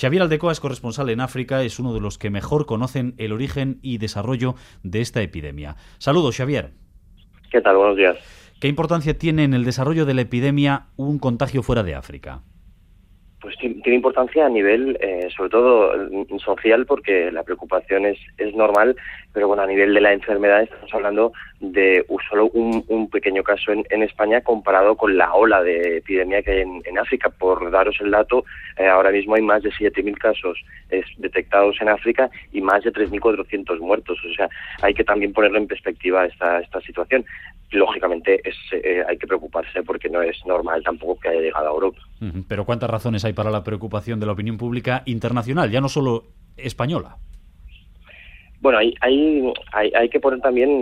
Xavier Aldecoa es corresponsal en África, es uno de los que mejor conocen el origen y desarrollo de esta epidemia. Saludos, Xavier. ¿Qué tal? Buenos días. ¿Qué importancia tiene en el desarrollo de la epidemia un contagio fuera de África? Pues tiene importancia a nivel, sobre todo, social, porque la preocupación es normal, pero bueno, a nivel de la enfermedad estamos hablando de solo un pequeño caso en España comparado con la ola de epidemia que hay en África. Por daros el dato, ahora mismo hay más de 7.000 casos detectados en África y más de 3.400 muertos. O sea, hay que también ponerlo en perspectiva esta situación. Lógicamente hay que preocuparse porque no es normal tampoco que haya llegado a Europa. Pero ¿cuántas razones hay para la preocupación de la opinión pública internacional, ya no solo española? Bueno, hay que poner también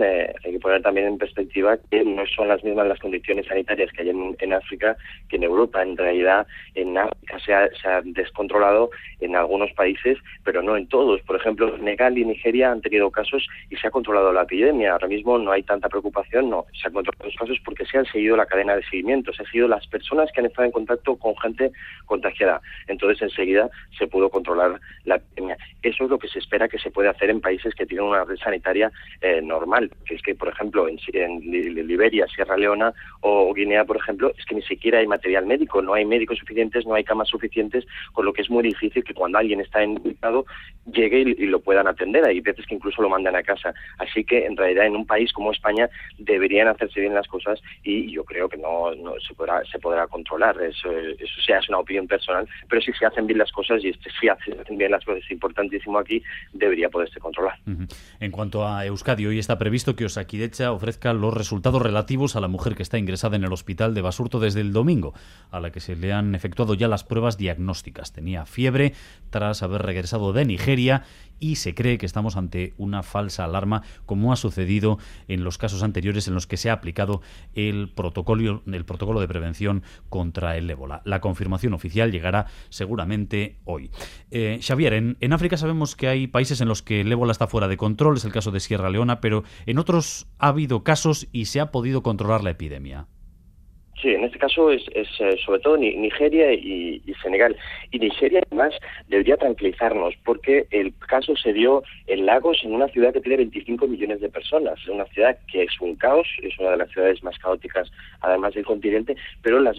en perspectiva que no son las mismas las condiciones sanitarias que hay en África que en Europa. En realidad, en África se ha descontrolado en algunos países, pero no en todos. Por ejemplo, Senegal y Nigeria han tenido casos y se ha controlado la epidemia. Ahora mismo no hay tanta preocupación, no. Se han controlado los casos porque se han seguido la cadena de seguimiento, se han seguido las personas que han estado en contacto con gente contagiada. Entonces, enseguida se pudo controlar la epidemia. Eso es lo que se espera que se puede hacer en países que tienen una red sanitaria normal, que es que, por ejemplo, en Liberia, Sierra Leona o Guinea, por ejemplo, es que ni siquiera hay material médico, no hay médicos suficientes, no hay camas suficientes, con lo que es muy difícil que cuando alguien está infectado llegue y lo puedan atender. Hay veces que incluso lo mandan a casa. Así que, en realidad, en un país como España deberían hacerse bien las cosas y yo creo que no se podrá controlar. Eso sea, es una opinión personal, pero si se hacen bien las cosas, y si hacen bien las cosas, es importantísimo aquí, debería poderse controlar. En cuanto a Euskadi, hoy está previsto que Osakidetza ofrezca los resultados relativos a la mujer que está ingresada en el hospital de Basurto desde el domingo, a la que se le han efectuado ya las pruebas diagnósticas. Tenía fiebre tras haber regresado de Nigeria y se cree que estamos ante una falsa alarma, como ha sucedido en los casos anteriores en los que se ha aplicado el protocolo de prevención contra el ébola. La confirmación oficial llegará seguramente hoy. Xavier, en África sabemos que hay países en los que el ébola está fuera de control, es el caso de Sierra Leona, pero en otros ha habido casos y se ha podido controlar la epidemia. Sí, en este caso es sobre todo Nigeria y Senegal. Y Nigeria, además, debería tranquilizarnos porque el caso se dio en Lagos, en una ciudad que tiene 25 millones de personas. Es una ciudad que es un caos, es una de las ciudades más caóticas, además del continente, pero la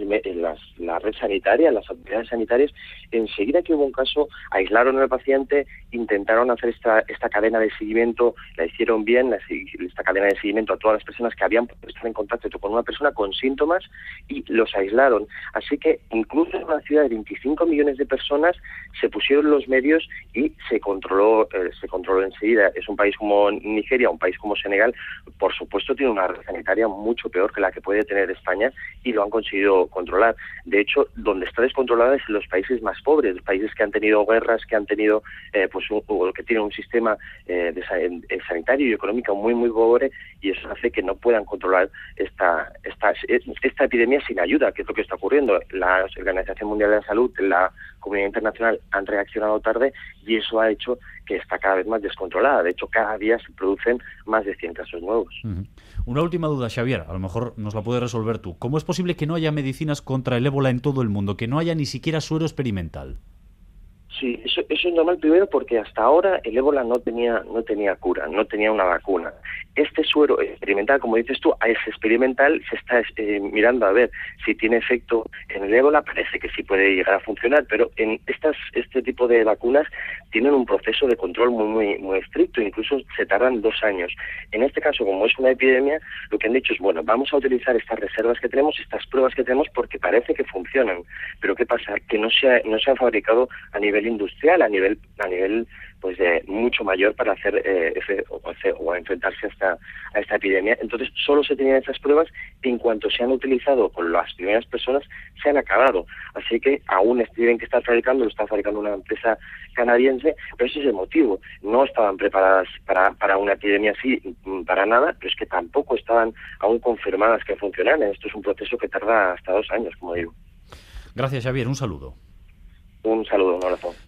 red sanitaria, las autoridades sanitarias, enseguida que hubo un caso, aislaron al paciente, intentaron hacer esta cadena de seguimiento, la hicieron bien, esta cadena de seguimiento a todas las personas que habían podido estar en contacto con una persona con síntomas, y los aislaron. Así que incluso en una ciudad de 25 millones de personas se pusieron los medios y se controló enseguida. Es un país como Nigeria, un país como Senegal, por supuesto tiene una red sanitaria mucho peor que la que puede tener España y lo han conseguido controlar. De hecho, donde está descontrolada es en los países más pobres, los países que han tenido guerras, que han tenido que tienen un sistema sanitario y económico muy muy pobre, y eso hace que no puedan controlar esta epidemia sin ayuda, que es lo que está ocurriendo. La Organización Mundial de la Salud, la comunidad internacional han reaccionado tarde y eso ha hecho que está cada vez más descontrolada. De hecho, cada día se producen más de 100 casos nuevos. Una última duda, Xavier, a lo mejor nos la puedes resolver tú. ¿Cómo es posible que no haya medicinas contra el ébola en todo el mundo, que no haya ni siquiera suero experimental? Sí, eso es normal, primero porque hasta ahora el ébola no tenía cura, no tenía una vacuna. Este suero experimental, como dices tú, es experimental, se está mirando a ver si tiene efecto en el ébola, parece que sí puede llegar a funcionar, pero en este tipo de vacunas tienen un proceso de control muy muy estricto, incluso se tardan 2 años. En este caso, como es una epidemia, lo que han dicho es, bueno, vamos a utilizar estas reservas que tenemos, estas pruebas que tenemos, porque parece que funcionan. Pero ¿qué pasa? Que no se han fabricado a nivel industrial, a nivel pues mucho mayor para hacer o enfrentarse a esta epidemia. Entonces solo se tenían esas pruebas y en cuanto se han utilizado con las primeras personas se han acabado. Así que aún tienen que estar fabricando, lo está fabricando una empresa canadiense, pero ese es el motivo. No estaban preparadas para una epidemia así, para nada, pero es que tampoco estaban aún confirmadas que funcionaran. Esto es un proceso que tarda hasta 2 años, como digo. Gracias, Xavier. Un saludo. Un saludo, un abrazo.